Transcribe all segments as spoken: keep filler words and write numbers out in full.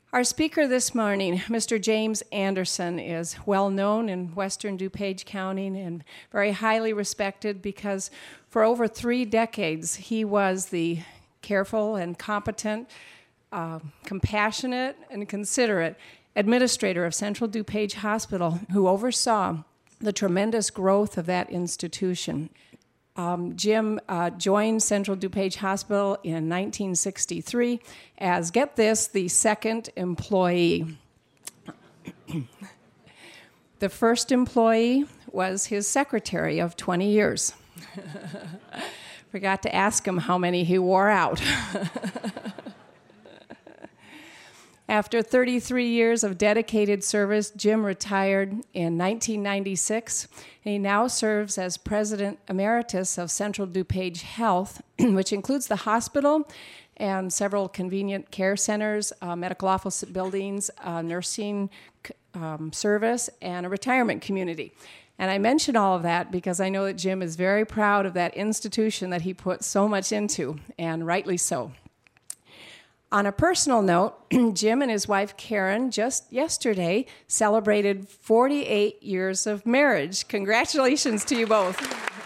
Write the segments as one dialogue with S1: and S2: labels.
S1: Our speaker this morning, Mister James Anderson, is well known in western DuPage County and very highly respected because for over three decades he was the careful and competent, uh, compassionate and considerate administrator of Central DuPage Hospital who oversaw the tremendous growth of that institution. Um, Jim uh, joined Central DuPage Hospital in nineteen sixty-three as, get this, the second employee. The first employee was his secretary of twenty years. Forgot to ask him how many he wore out. After thirty-three years of dedicated service, Jim retired in nineteen ninety-six, and he now serves as President Emeritus of Central DuPage Health, which includes the hospital and several convenient care centers, uh, medical office buildings, uh, nursing um, service, and a retirement community. And I mention all of that because I know that Jim is very proud of that institution that he put so much into, and rightly so. On a personal note, Jim and his wife Karen just yesterday celebrated forty-eight years of marriage. Congratulations to you both.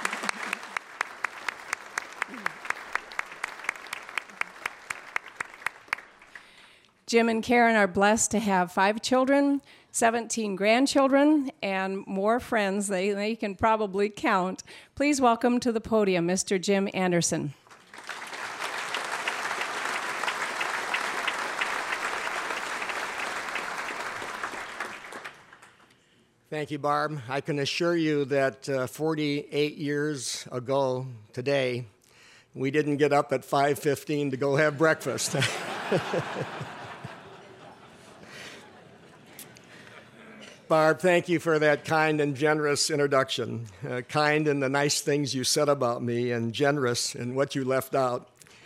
S1: Jim and Karen are blessed to have five children, seventeen grandchildren, and more friends they, they can probably count. Please welcome to the podium Mister Jim Anderson.
S2: Thank you, Barb. I can assure you that uh, forty-eight years ago today, we didn't get up at five fifteen to go have breakfast. Barb, thank you for that kind and generous introduction. Uh, kind in the nice things you said about me, and generous in what you left out.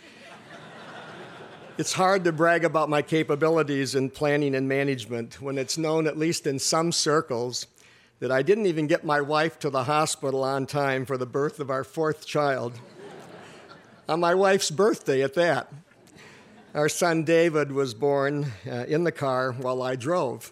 S2: It's hard to brag about my capabilities in planning and management when it's known, at least in some circles, that I didn't even get my wife to the hospital on time for the birth of our fourth child. On my wife's birthday at that. Our son David was born uh, in the car while I drove.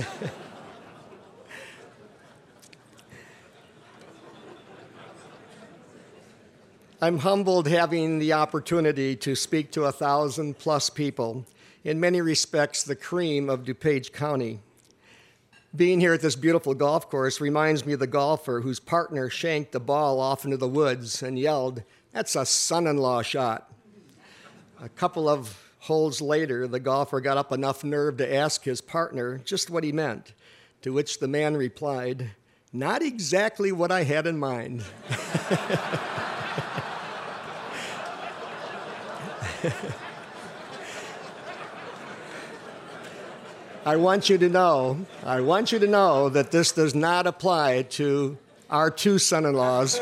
S2: I'm humbled having the opportunity to speak to a thousand plus people, in many respects the cream of DuPage County. Being here at this beautiful golf course reminds me of the golfer whose partner shanked the ball off into the woods and yelled, "That's a son-in-law shot." A couple of holes later, the golfer got up enough nerve to ask his partner just what he meant, to which the man replied, "Not exactly what I had in mind." I want you to know, I want you to know that this does not apply to our two son-in-laws,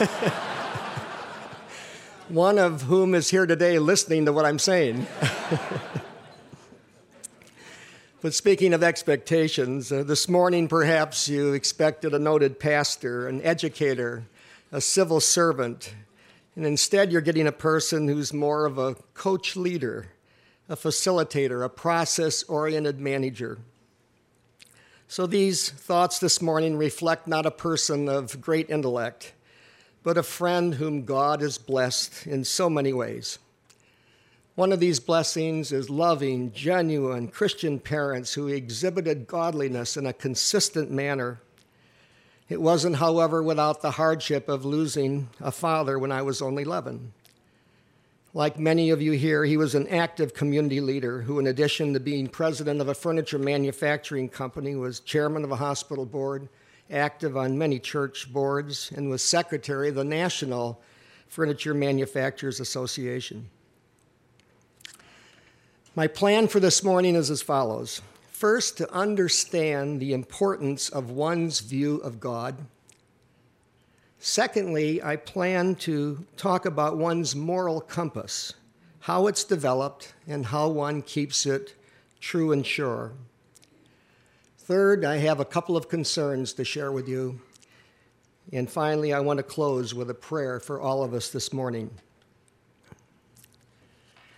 S2: one of whom is here today listening to what I'm saying. But speaking of expectations, uh, this morning perhaps you expected a noted pastor, an educator, a civil servant, and instead you're getting a person who's more of a coach leader, a facilitator, a process-oriented manager. So these thoughts this morning reflect not a person of great intellect, but a friend whom God has blessed in so many ways. One of these blessings is loving, genuine Christian parents who exhibited godliness in a consistent manner. It wasn't, however, without the hardship of losing a father when I was only eleven. Like many of you here, he was an active community leader who, in addition to being president of a furniture manufacturing company, was chairman of a hospital board, active on many church boards, and was secretary of the National Furniture Manufacturers Association. My plan for this morning is as follows. First, to understand the importance of one's view of God. Secondly, I plan to talk about one's moral compass, how it's developed, and how one keeps it true and sure. Third, I have a couple of concerns to share with you. And finally, I want to close with a prayer for all of us this morning.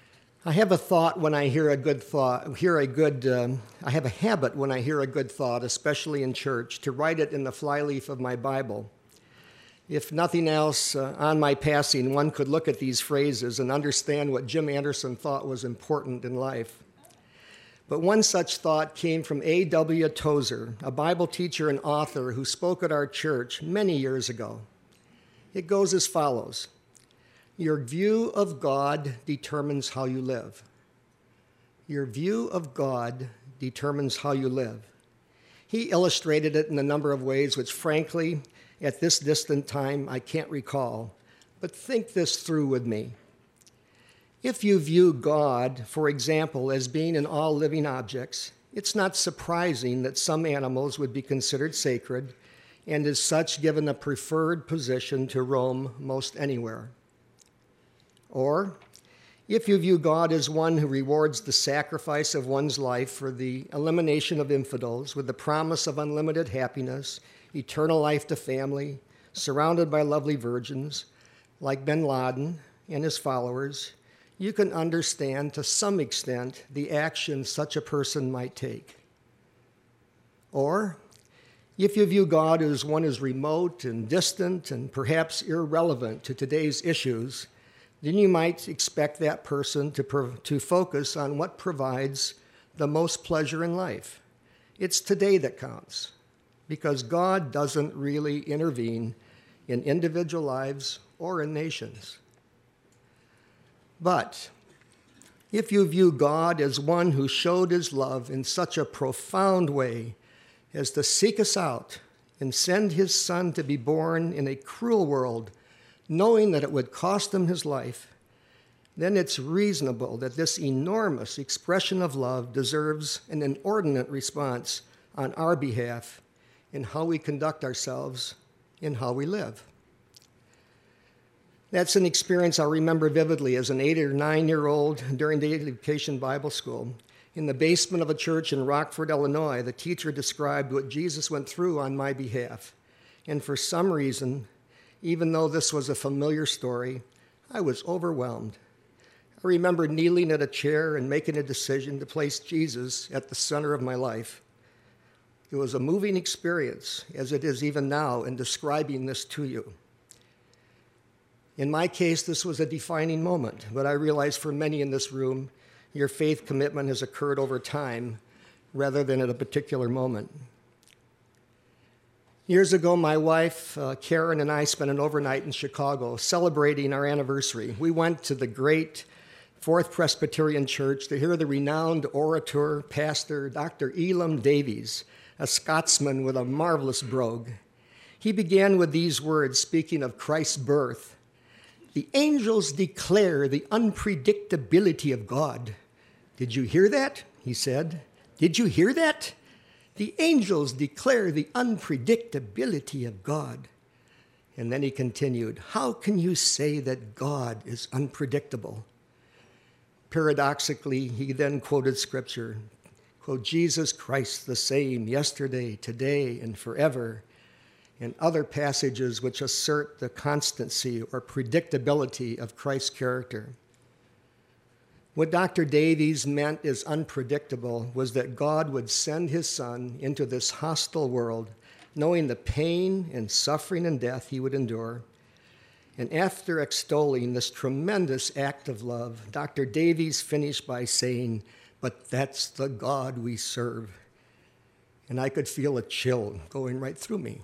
S2: I have a thought when I hear a good thought, hear a good, um, I have a habit when I hear a good thought, especially in church, to write it in the flyleaf of my Bible. If nothing else, uh, on my passing, one could look at these phrases and understand what Jim Anderson thought was important in life. But one such thought came from A W Tozer, a Bible teacher and author who spoke at our church many years ago. It goes as follows. Your view of God determines how you live. Your view of God determines how you live. He illustrated it in a number of ways, which frankly, at this distant time, I can't recall. But think this through with me. If you view God, for example, as being in all living objects, it's not surprising that some animals would be considered sacred and as such given a preferred position to roam most anywhere. Or, if you view God as one who rewards the sacrifice of one's life for the elimination of infidels with the promise of unlimited happiness, eternal life to family, surrounded by lovely virgins, like bin Laden and his followers, you can understand to some extent the action such a person might take. Or, if you view God as one who is remote and distant and perhaps irrelevant to today's issues, then you might expect that person to, pro- to focus on what provides the most pleasure in life. It's today that counts, because God doesn't really intervene in individual lives or in nations. But if you view God as one who showed his love in such a profound way as to seek us out and send his Son to be born in a cruel world, knowing that it would cost him his life, then it's reasonable that this enormous expression of love deserves an inordinate response on our behalf in how we conduct ourselves, in how we live. That's an experience I'll remember vividly as an eight or nine-year-old during the Education Bible School. In the basement of a church in Rockford, Illinois, the teacher described what Jesus went through on my behalf. And for some reason, even though this was a familiar story, I was overwhelmed. I remember kneeling at a chair and making a decision to place Jesus at the center of my life. It was a moving experience, as it is even now in describing this to you. In my case, this was a defining moment, but I realize for many in this room, your faith commitment has occurred over time rather than at a particular moment. Years ago, my wife, uh, Karen, and I spent an overnight in Chicago celebrating our anniversary. We went to the great Fourth Presbyterian Church to hear the renowned orator, pastor, Doctor Elam Davies, a Scotsman with a marvelous brogue. He began with these words, speaking of Christ's birth. The angels declare the unpredictability of God. Did you hear that? He said. Did you hear that? The angels declare the unpredictability of God. And then he continued, how can you say that God is unpredictable? Paradoxically, he then quoted scripture, quote, Jesus Christ the same yesterday, today, and forever, and other passages which assert the constancy or predictability of Christ's character. What Doctor Davies meant as unpredictable was that God would send his Son into this hostile world, knowing the pain and suffering and death he would endure. And after extolling this tremendous act of love, Doctor Davies finished by saying, but that's the God we serve. And I could feel a chill going right through me.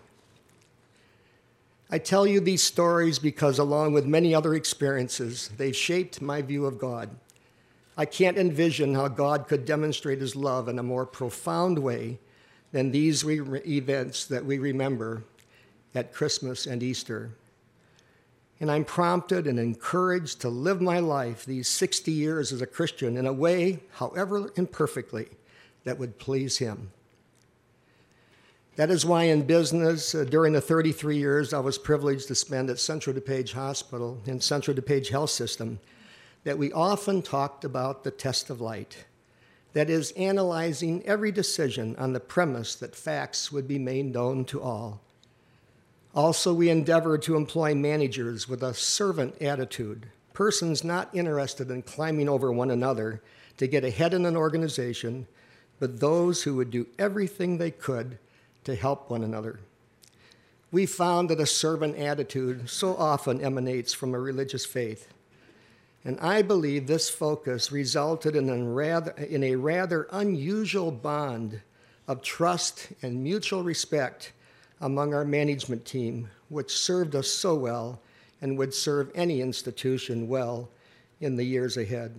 S2: I tell you these stories because, along with many other experiences, they've shaped my view of God. I can't envision how God could demonstrate his love in a more profound way than these re- events that we remember at Christmas and Easter. And I'm prompted and encouraged to live my life these sixty years as a Christian in a way, however imperfectly, that would please him. That is why in business, uh, during the thirty-three years I was privileged to spend at Central DuPage Hospital and Central DuPage Health System, that we often talked about the test of light. That is, analyzing every decision on the premise that facts would be made known to all. Also, we endeavored to employ managers with a servant attitude, persons not interested in climbing over one another to get ahead in an organization, but those who would do everything they could to help one another. We found that a servant attitude so often emanates from a religious faith. And I believe this focus resulted in a rather, in a rather unusual bond of trust and mutual respect among our management team, which served us so well and would serve any institution well in the years ahead.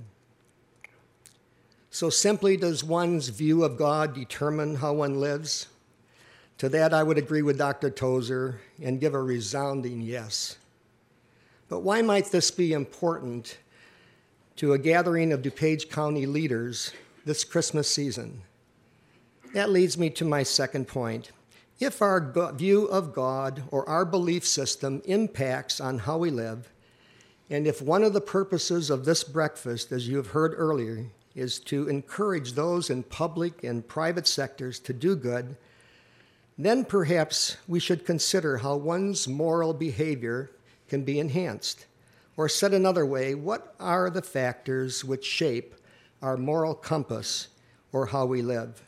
S2: So simply, does one's view of God determine how one lives? To that, I would agree with Doctor Tozer and give a resounding yes. But why might this be important to a gathering of DuPage County leaders this Christmas season? That leads me to my second point. If our go- view of God or our belief system impacts on how we live, and if one of the purposes of this breakfast, as you have heard earlier, is to encourage those in public and private sectors to do good, then perhaps we should consider how one's moral behavior can be enhanced. Or said another way, what are the factors which shape our moral compass or how we live?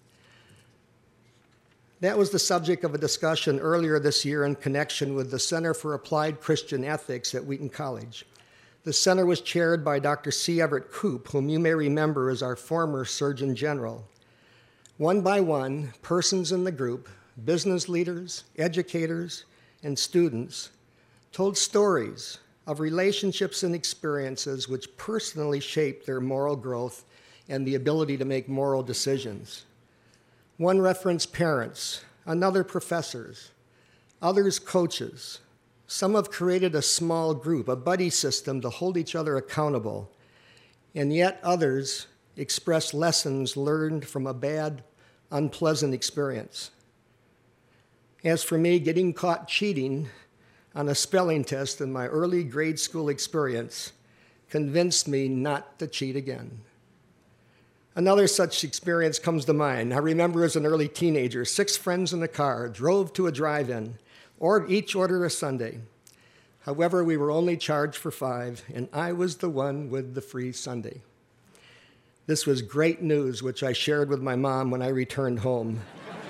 S2: That was the subject of a discussion earlier this year in connection with the Center for Applied Christian Ethics at Wheaton College. The center was chaired by Doctor C. Everett Koop, whom you may remember as our former Surgeon General. One by one, persons in the group, business leaders, educators, and students, told stories of relationships and experiences which personally shaped their moral growth and the ability to make moral decisions. One referenced parents, another professors, others coaches. Some have created a small group, a buddy system to hold each other accountable, and yet others express lessons learned from a bad, unpleasant experience. As for me, getting caught cheating on a spelling test in my early grade school experience convinced me not to cheat again. Another such experience comes to mind. I remember as an early teenager, six friends in a car drove to a drive-in, or each ordered a sundae. However, we were only charged for five, and I was the one with the free sundae. This was great news, which I shared with my mom when I returned home.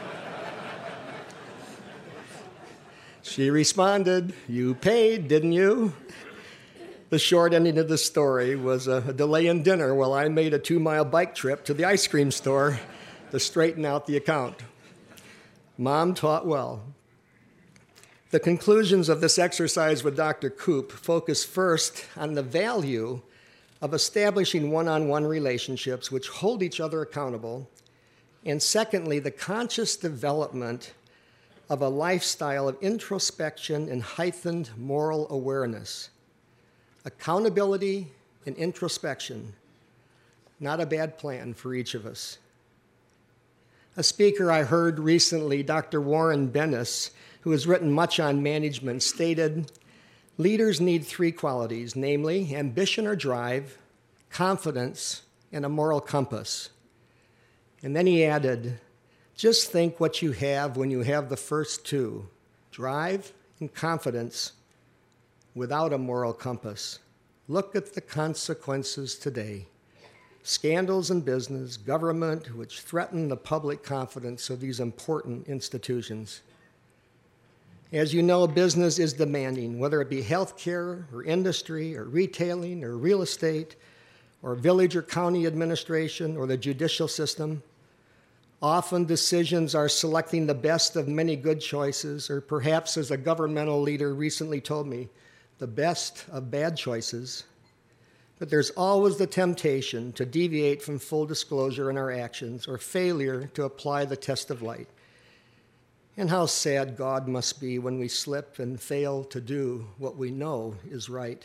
S2: She responded, "You paid, didn't you?" The short ending of the story was a delay in dinner while I made a two-mile bike trip to the ice cream store to straighten out the account. Mom taught well. The conclusions of this exercise with Doctor Koop focus first on the value of establishing one-on-one relationships which hold each other accountable, and secondly, the conscious development of a lifestyle of introspection and heightened moral awareness. Accountability and introspection, not a bad plan for each of us. A speaker I heard recently, Doctor Warren Bennis, who has written much on management, stated, "Leaders need three qualities, namely ambition or drive, confidence, and a moral compass." And then he added, "Just think what you have when you have the first two, drive and confidence, without a moral compass. Look at the consequences today. Scandals in business, government, which threaten the public confidence of these important institutions. As you know, business is demanding, whether it be healthcare or industry or retailing or real estate or village or county administration or the judicial system. Often decisions are selecting the best of many good choices, or perhaps, as a governmental leader recently told me, the best of bad choices. But there's always the temptation to deviate from full disclosure in our actions or failure to apply the test of light. And how sad God must be when we slip and fail to do what we know is right.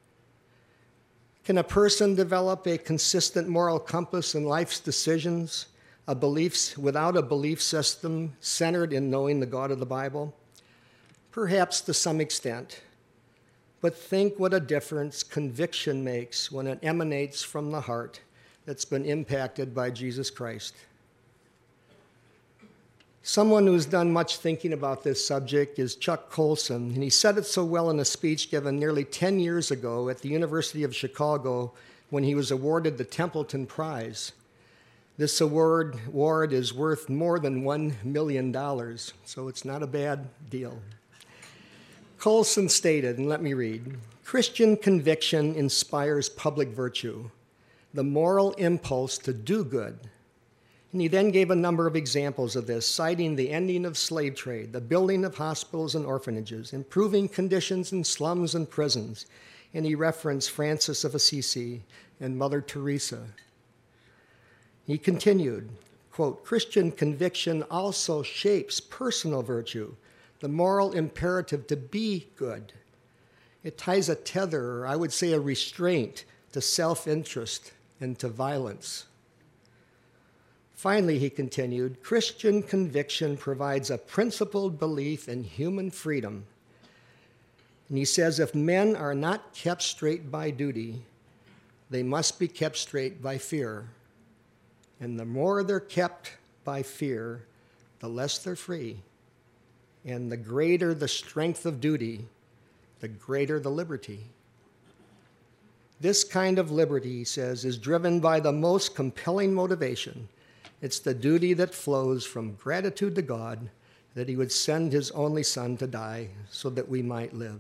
S2: Can a person develop a consistent moral compass in life's decisions, a beliefs without a belief system centered in knowing the God of the Bible? Perhaps to some extent. But think what a difference conviction makes when it emanates from the heart that's been impacted by Jesus Christ. Someone who's done much thinking about this subject is Chuck Colson, and he said it so well in a speech given nearly ten years ago at the University of Chicago when he was awarded the Templeton Prize. This award, award is worth more than one million dollars, so it's not a bad deal. Colson stated, and let me read, "Christian conviction inspires public virtue, the moral impulse to do good." And he then gave a number of examples of this, citing the ending of slave trade, the building of hospitals and orphanages, improving conditions in slums and prisons. And he referenced Francis of Assisi and Mother Teresa. He continued, quote, "Christian conviction also shapes personal virtue, the moral imperative to be good. It ties a tether, or I would say a restraint, to self-interest and to violence." Finally, he continued, "Christian conviction provides a principled belief in human freedom." And he says, if men are not kept straight by duty, they must be kept straight by fear. And the more they're kept by fear, the less they're free. And the greater the strength of duty, the greater the liberty. This kind of liberty, he says, is driven by the most compelling motivation. It's the duty that flows from gratitude to God that he would send his only son to die so that we might live.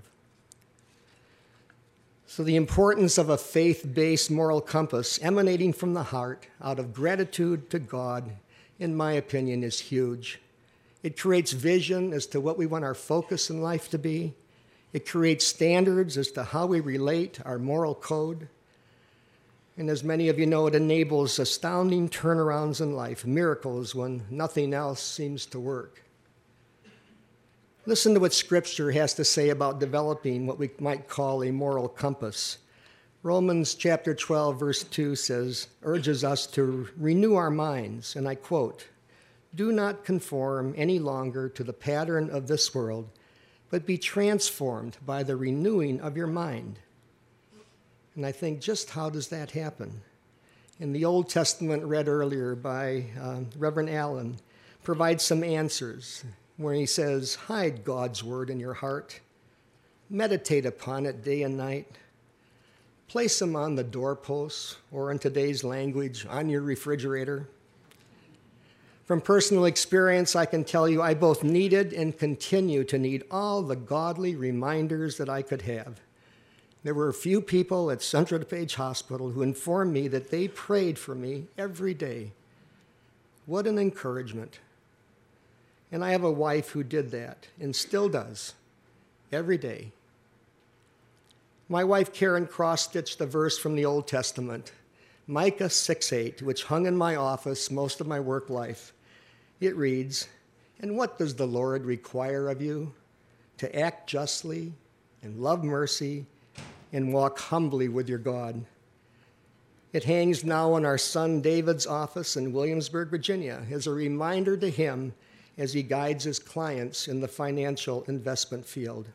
S2: So the importance of a faith-based moral compass emanating from the heart out of gratitude to God, in my opinion, is huge. It creates vision as to what we want our focus in life to be. It creates standards as to how we relate our moral code. And as many of you know, it enables astounding turnarounds in life, miracles when nothing else seems to work. Listen to what Scripture has to say about developing what we might call a moral compass. Romans chapter twelve, verse two says, urges us to renew our minds, and I quote, "Do not conform any longer to the pattern of this world, but be transformed by the renewing of your mind." And I think, just how does that happen? In the Old Testament, read earlier by uh, Reverend Allen, provides some answers where he says, hide God's word in your heart, meditate upon it day and night, place them on the doorposts, or in today's language, on your refrigerator. From personal experience, I can tell you I both needed and continue to need all the godly reminders that I could have. There were a few people at Central DuPage Hospital who informed me that they prayed for me every day. What an encouragement. And I have a wife who did that and still does every day. My wife Karen cross-stitched a verse from the Old Testament, Micah six eight, which hung in my office most of my work life. It reads, "And what does the Lord require of you? To act justly and love mercy and walk humbly with your God." It hangs now in our son David's office in Williamsburg, Virginia, as a reminder to him as he guides his clients in the financial investment field.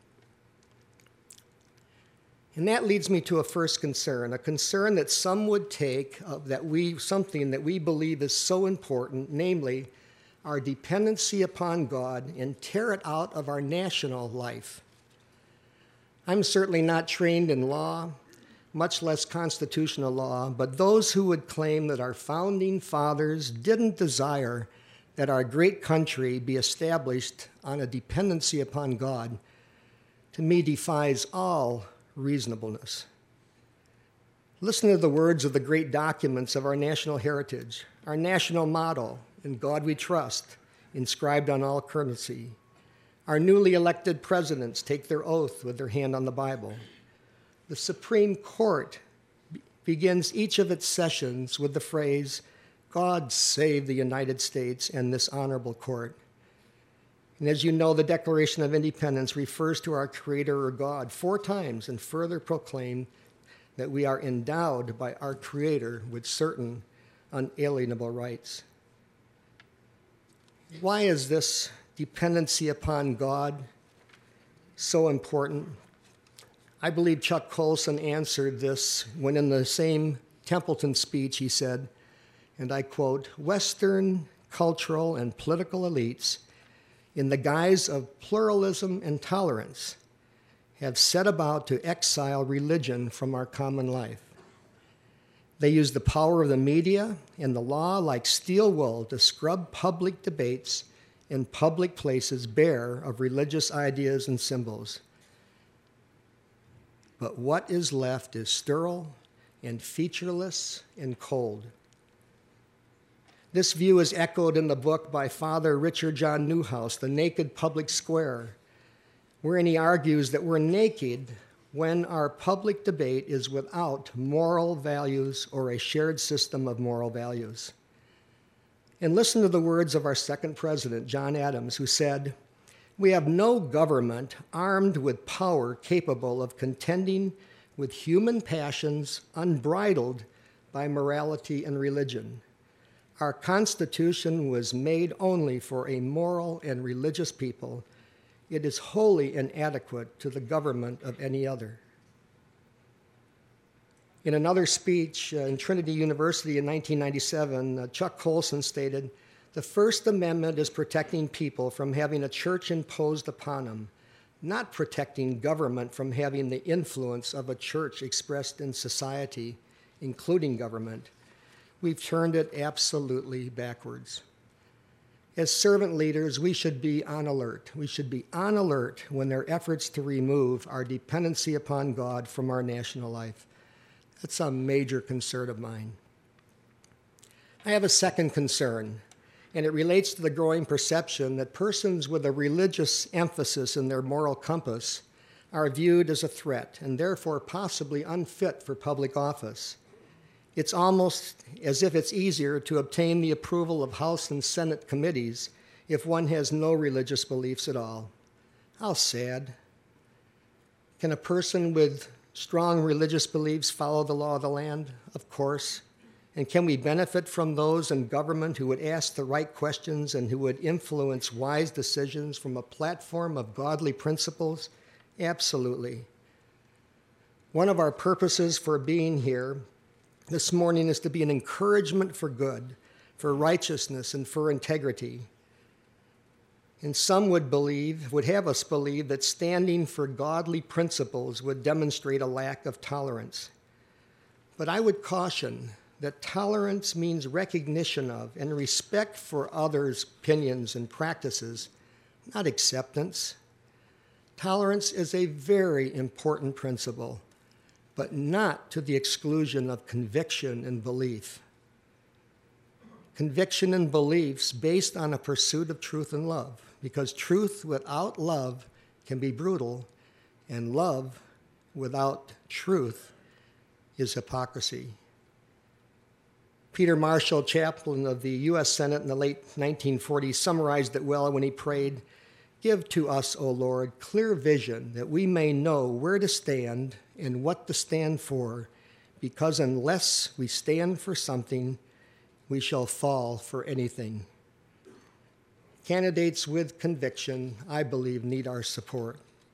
S2: And that leads me to a first concern, a concern that some would take of that we, something that we believe is so important, namely our dependency upon God, and tear it out of our national life. I'm certainly not trained in law, much less constitutional law, but those who would claim that our founding fathers didn't desire that our great country be established on a dependency upon God, to me defies all reasonableness. Listen to the words of the great documents of our national heritage, our national motto, "In God We Trust," inscribed on all currency. Our newly elected presidents take their oath with their hand on the Bible. The Supreme Court be- begins each of its sessions with the phrase, "God save the United States and this honorable court." And as you know, the Declaration of Independence refers to our Creator or God four times and further proclaim that we are endowed by our Creator with certain unalienable rights. Why is this dependency upon God so important? I believe Chuck Colson answered this when in the same Templeton speech he said, and I quote, "Western cultural, and political elites, in the guise of pluralism and tolerance, have set about to exile religion from our common life. They use the power of the media and the law like steel wool to scrub public debates in public places bare of religious ideas and symbols. But what is left is sterile and featureless and cold. This view is echoed in the book by Father Richard John Newhouse, The Naked Public Square, wherein he argues that we're naked when our public debate is without moral values or a shared system of moral values. And listen to the words of our second president, John Adams, who said, "We have no government armed with power capable of contending with human passions unbridled by morality and religion. Our Constitution was made only for a moral and religious people. It is wholly inadequate to the government of any other." In another speech uh, in Trinity University in nineteen ninety-seven, uh, Chuck Colson stated, "The First Amendment is protecting people from having a church imposed upon them, not protecting government from having the influence of a church expressed in society, including government. We've turned it absolutely backwards." As servant leaders, we should be on alert. We should be on alert when there are efforts to remove our dependency upon God from our national life. That's a major concern of mine. I have a second concern, and it relates to the growing perception that persons with a religious emphasis in their moral compass are viewed as a threat and therefore possibly unfit for public office. It's almost as if it's easier to obtain the approval of House and Senate committees if one has no religious beliefs at all. How sad. Can a person with strong religious beliefs follow the law of the land? Of course. And can we benefit from those in government who would ask the right questions and who would influence wise decisions from a platform of godly principles? Absolutely. One of our purposes for being here this morning is to be an encouragement for good, for righteousness, and for integrity. And some would believe, would have us believe, that standing for godly principles would demonstrate a lack of tolerance. But I would caution that tolerance means recognition of and respect for others' opinions and practices, not acceptance. Tolerance is a very important principle, but not to the exclusion of conviction and belief. Conviction and beliefs based on a pursuit of truth and love, because truth without love can be brutal, and love without truth is hypocrisy. Peter Marshall, chaplain of the U S Senate in the late nineteen forties, summarized it well when he prayed, "Give to us, O Lord, clear vision that we may know where to stand and what to stand for, because unless we stand for something, we shall fall for anything." Candidates with conviction, I believe, need our support.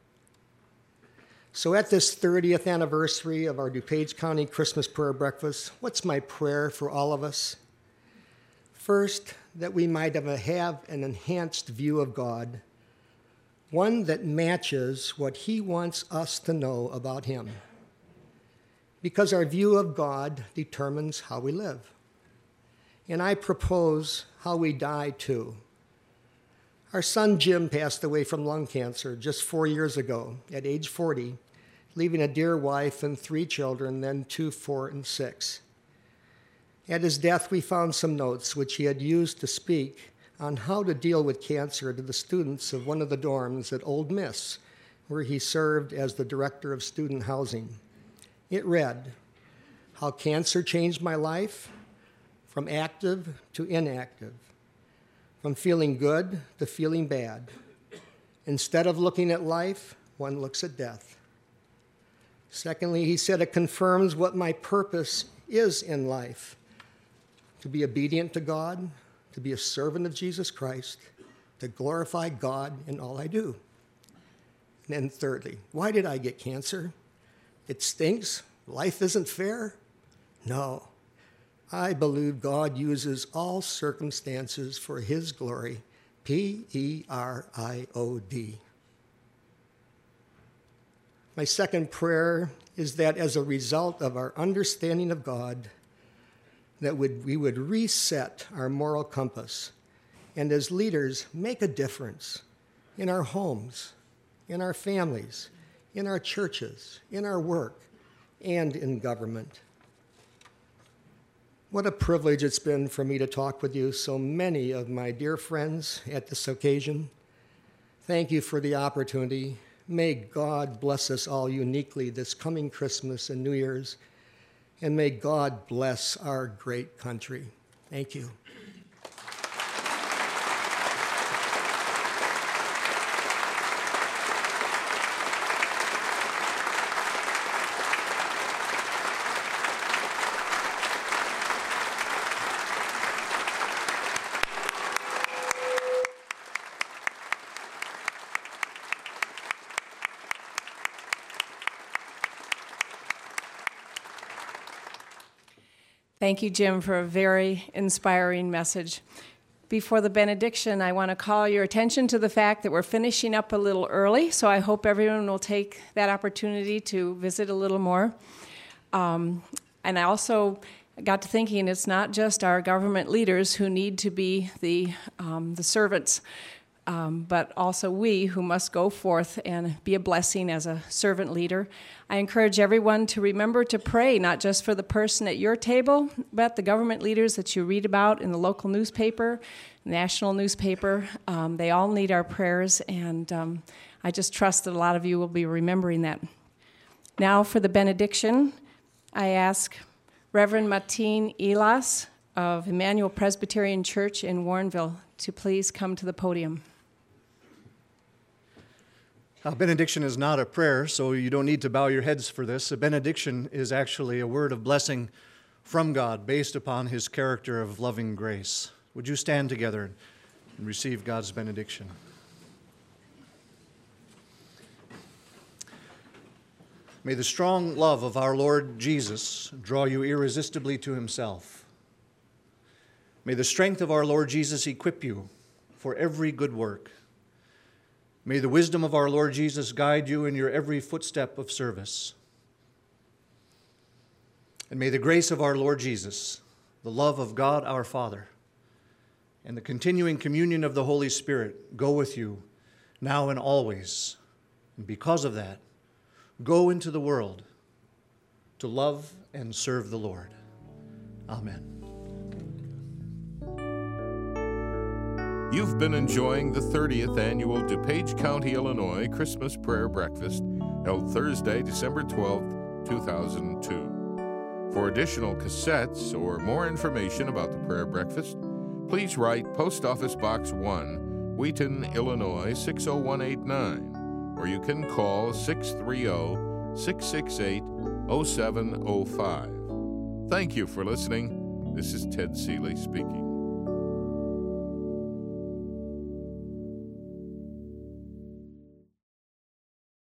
S2: So at this thirtieth anniversary of our DuPage County Christmas Prayer Breakfast, what's my prayer for all of us? First, that we might have, a, have an enhanced view of God, one that matches what He wants us to know about Him, because our view of God determines how we live. And I propose how we die too. Our son Jim passed away from lung cancer just four years ago at age forty, leaving a dear wife and three children, then two, four, and six. At his death, we found some notes which he had used to speak on how to deal with cancer to the students of one of the dorms at Old Miss, where he served as the director of student housing. It read, "How cancer changed my life, from active to inactive, from feeling good to feeling bad. Instead of looking at life, one looks at death." Secondly, he said, "It confirms what my purpose is in life, to be obedient to God, to be a servant of Jesus Christ, to glorify God in all I do." And then thirdly, why did I get cancer? It stinks? Life isn't fair? No. I believe God uses all circumstances for his glory. P E R I O D. My second prayer is that as a result of our understanding of God, that would, we would reset our moral compass and as leaders make a difference in our homes, in our families, in our churches, in our work, and in government. What a privilege it's been for me to talk with you, so many of my dear friends, at this occasion. Thank you for the opportunity. May God bless us all uniquely this coming Christmas and New Year's, and may God bless our great country. Thank you.
S1: Thank you, Jim, for a very inspiring message. Before the benediction, I want to call your attention to the fact that we're finishing up a little early, so I hope everyone will take that opportunity to visit a little more. Um, and I also got to thinking it's not just our government leaders who need to be the, um, the servants, Um, but also we who must go forth and be a blessing as a servant leader. I encourage everyone to remember to pray, not just for the person at your table, but the government leaders that you read about in the local newspaper, national newspaper. Um, they all need our prayers, and um, I just trust that a lot of you will be remembering that. Now for the benediction, I ask Reverend Martin Elas of Emmanuel Presbyterian Church in Warrenville to please come to the podium.
S3: A benediction is not a prayer, so you don't need to bow your heads for this. A benediction is actually a word of blessing from God based upon his character of loving grace. Would you stand together and receive God's benediction? May the strong love of our Lord Jesus draw you irresistibly to himself. May the strength of our Lord Jesus equip you for every good work. May the wisdom of our Lord Jesus guide you in your every footstep of service. And may the grace of our Lord Jesus, the love of God our Father, and the continuing communion of the Holy Spirit go with you now and always. And because of that, go into the world to love and serve the Lord. Amen.
S4: You've been enjoying the thirtieth Annual DuPage County, Illinois Christmas Prayer Breakfast, held Thursday, December twelfth, two thousand two. For additional cassettes or more information about the prayer breakfast, please write Post Office Box one, Wheaton, Illinois six oh one eight nine, or you can call six three zero, six six eight, zero seven zero five. Thank you for listening. This is Ted Seeley speaking.